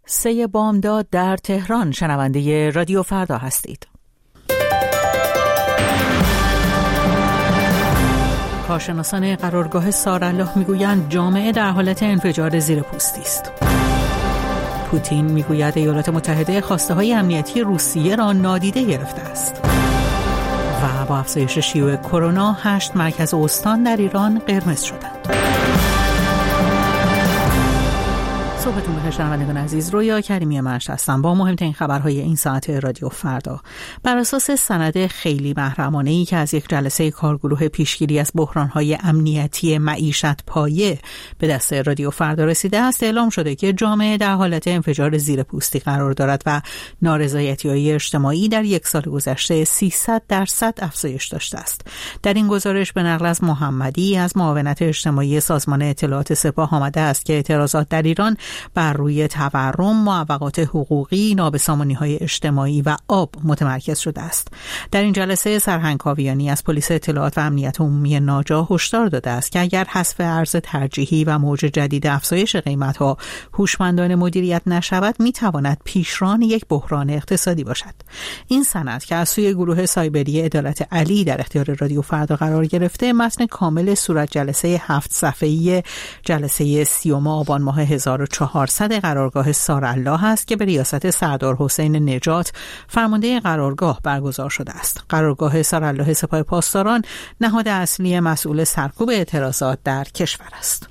3 بامداد در تهران شنونده رادیو فردا هستید. کارشناسان قرارگاه سارالله میگویند جامعه در حالت انفجار زیر پوستی است. پوتین میگوید ایالات متحده خواسته‌های امنیتی روسیه را نادیده گرفته است. و با افزایش شیوع کرونا 8 مرکز استان در ایران قرمز شدند. صبحتون بخیر شنوندگان عزیز، رویا کریمی مشت هستم با مهمترین خبرهای این ساعت رادیو فردا. بر اساس سند خیلی محرمانه‌ای که از یک جلسه کارگروه پیشگیری از بحران‌های امنیتی معیشت پایه به دست رادیو فردا رسیده است، اعلام شده که جامعه در حالت انفجار زیر پوستی قرار دارد و نارضایتی‌های اجتماعی در یک سال گذشته 300% افزایش داشته است. در این گزارش به نقل از محمدی از معاونت اجتماعی سازمان اطلاعات سپاه آمده است که اعتراضات در ایران بر روی تورم، معوقات حقوقی، نابسامانی‌های اجتماعی و آب متمرکز شده است. در این جلسه سرهنگ کاویانی از پلیس اطلاعات و امنیت عمومی ناجا هشدار داده است که اگر حذف ارز ترجیحی و موج جدید افزایش قیمت‌ها هوشمندانه مدیریت نشود، می‌تواند پیشران یک بحران اقتصادی باشد. این سند که از سوی گروه سایبری عدالت علی در اختیار رادیو فردا قرار گرفته، متن کامل صورت جلسه 7 صفحه‌ای جلسه 30 آبان ماه 1400 قرارگاه سارالله است که به ریاست سردار حسین نجات فرمانده قرارگاه برگزار شده است. قرارگاه سارالله سپاه پاسداران نهاد اصلی مسئول سرکوب اعتراضات در کشور است.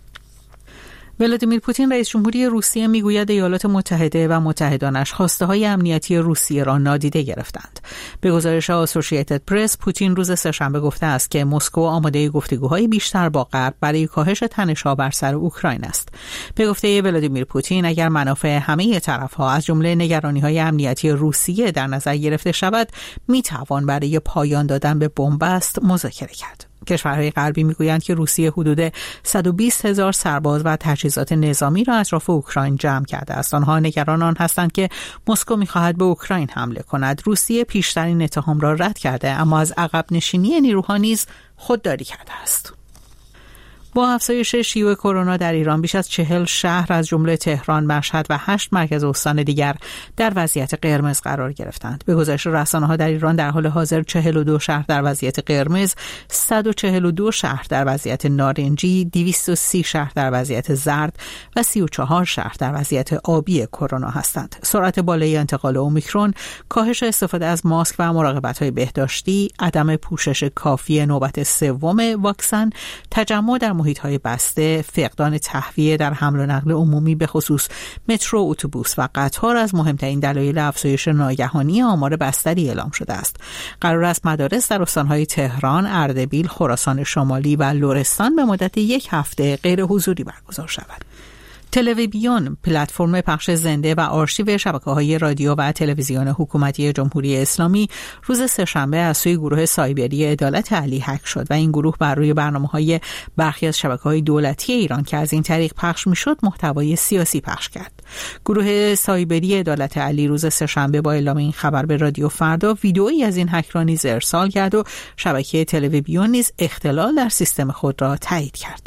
ولادیمیر پوتین رئیس جمهوری روسیه میگوید ایالات متحده و متحدانش خواسته‌های امنیتی روسیه را نادیده گرفتند. به گزارش آسوشییتد پرس، پوتین روز سه‌شنبه گفته است که مسکو آماده گفتگوهای بیشتر با غرب برای کاهش تنش‌ها بر سر اوکراین است. به گفته ولادیمیر پوتین، اگر منافع همه طرف‌ها از جمله نگرانی‌های امنیتی روسیه در نظر گرفته شود، می‌توان برای پایان دادن به بنبست مذاکره کرد. کشورهای غربی میگویند که روسیه حدود 120,000 سرباز و تجهیزات نظامی را اطراف اوکراین جمع کرده است. آنها نگران آن هستند که مسکو می‌خواهد به اوکراین حمله کند. روسیه پیشترین اتهام را رد کرده، اما از عقب نشینی نیروها نیز خودداری کرده است. با افزایش شیوع کرونا در ایران بیش از 40 شهر از جمله تهران، مشهد و 8 مرکز استان دیگر در وضعیت قرمز قرار گرفتند. به گزارش رسانه‌ها در ایران در حال حاضر 42 شهر در وضعیت قرمز، 142 شهر در وضعیت نارنجی، 230 شهر در وضعیت زرد و 34 شهر در وضعیت آبی کرونا هستند. سرعت بالای انتقال اومیکرون، کاهش استفاده از ماسک و مراقبت‌های بهداشتی، عدم پوشش کافی نوبت سوم واکسن، تجمع در محیط‌های بسته، فقدان تهویه در حمل و نقل عمومی به خصوص مترو، اتوبوس و قطار از مهمترین دلایل افزایش ناگهانی آمار بستری اعلام شده است. قرار است مدارس در استان‌های تهران، اردبیل، خراسان شمالی و لرستان به مدت 1 هفته غیر حضوری برگزار شود. تلویزیون، پلتفرم پخش زنده و آرشیو شبکه‌های رادیو و تلویزیون حکومتی جمهوری اسلامی، روز سه‌شنبه از سوی گروه سایبری عدالت علی هک شد و این گروه بر روی برنامه‌های برخی از شبکه‌های دولتی ایران که از این طریق پخش می‌شد محتوای سیاسی پخش کرد. گروه سایبری عدالت علی روز سه‌شنبه با اعلام این خبر به رادیو فردا ویدئویی از این هک را نیز ارسال کرد و شبکه تلویزیون نیز اختلال در سیستم خود را تایید کرد.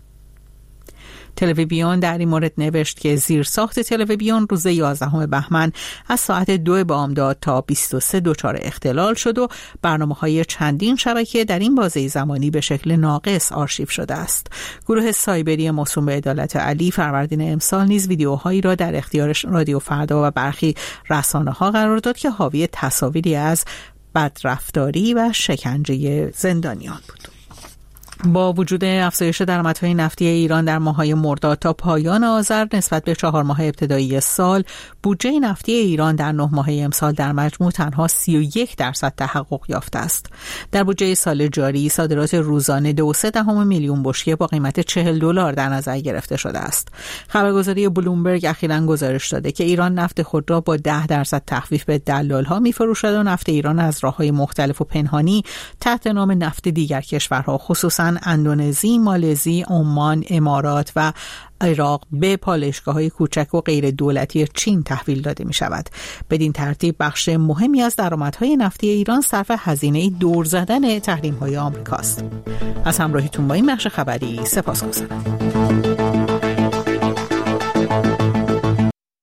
تلویزیون در این مورد نوشت که زیرساخت تلویزیون روز 11 بهمن از ساعت 2 بامداد تا 23 دچار اختلال شد و برنامه‌های چندین شبکه در این بازه زمانی به شکل ناقص آرشیو شده است. گروه سایبری موسوم به عدالت علی فروردین امسال نیز ویدیوهایی را در اختیار رادیو فردا و برخی رسانه‌ها قرار داد که حاوی تصاویری از بدرفتاری و شکنجه زندانیان بود. با وجود افزایش درآمدهای نفتی ایران در ماه‌های مرداد تا پایان آذر نسبت به 4 ماه ابتدایی سال، بودجه نفتی ایران در 9 ماهه امسال در مجموع تنها 31% تحقق یافته است. در بودجه سال جاری صادرات روزانه 2.3 میلیون بشکه با قیمت $40 در نظر گرفته شده است. خبرگزاری بلومبرگ اخیراً گزارش داده که ایران نفت خود را با 10% تخفیف به دلال‌ها می‌فروشد و نفت ایران از راه‌های مختلف و پنهانی تحت نام نفت دیگر کشورها خصوصاً اندونزی، مالزی، عمان، امارات و عراق به پالایشگاه‌های کوچک و غیر دولتی چین تحویل داده می شود. بدین ترتیب بخش مهمی از درآمدهای نفتی ایران صرف هزینه دور زدن تحریم‌های آمریکاست. از همراهیتون با این بخش خبری سپاسگزارم.